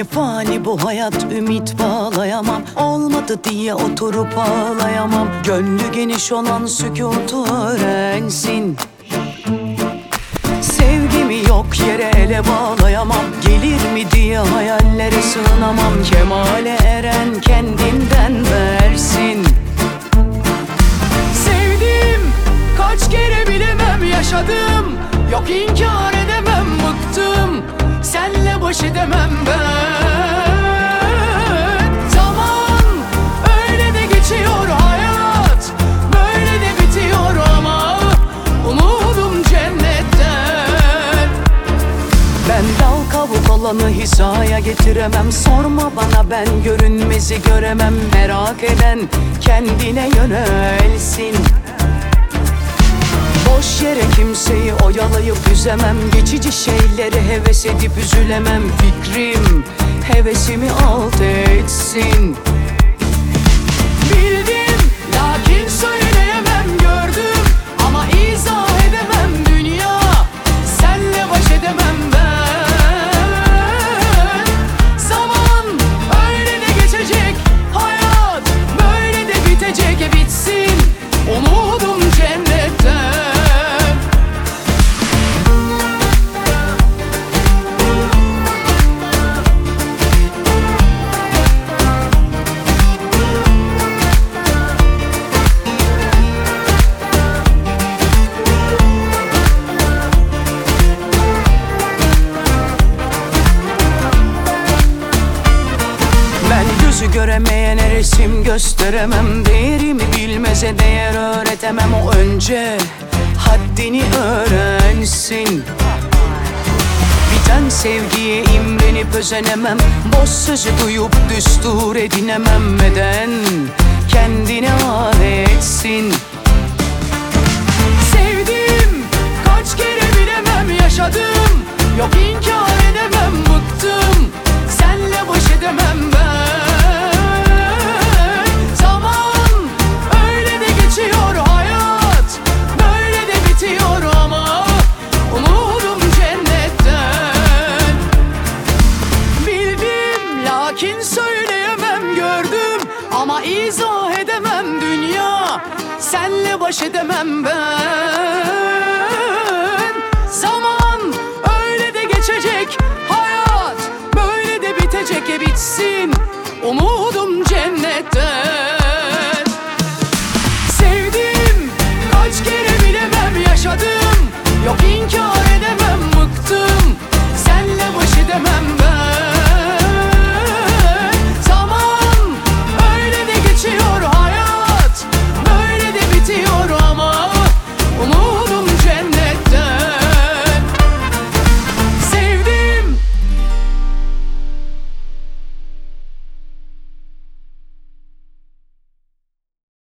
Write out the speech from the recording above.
fani bu hayat, ümit bağlayamam. Olmadı diye oturup ağlayamam. Gönlü geniş olan sükutu öğrensin. Sevgimi yok yere ele bağlayamam. Gelir mi diye hayallere sığınamam. Kemale eren kendinden versin. Sevdim, kaç kere bilemem yaşadım. Yok inkar edemem, bıktım. Senle baş edemem ben. Zaman öyle de geçiyor hayat, böyle de bitiyor ama umudum cennetten. Ben dal kavuk olanı hizaya getiremem. Sorma bana, ben görünmezi göremem. Merak eden kendine yönelsin. Boş yere kimseyi oyalayıp üzemem. Geçici şeyleri heves edip üzülemem. Fikrim hevesimi alt etsin. Bildim, lakin söyleyemem. Gördüm ama izah edemem. Dünya, senle baş edemem ben. Zaman öyle de geçecek, hayat böyle de bitecek. Bitsin umudum cennetten. Gözü göremeyene resim gösteremem. Değerimi bilmeze değer öğretemem. O önce haddini öğrensin. Biten sevgiye imrenip özenemem. Boş sözü duyup düstur edinemem. Neden kendine etsin. Sevdim, kaç kere bilemem yaşadım. Yok inkar edemem, bıktım. Senle baş edemem ben. Lakin söyleyemem, gördüm ama izah edemem. Dünya, senle baş edemem ben. Zaman öyle de geçecek, hayat böyle de bitecek. Bitsin umudum cennette.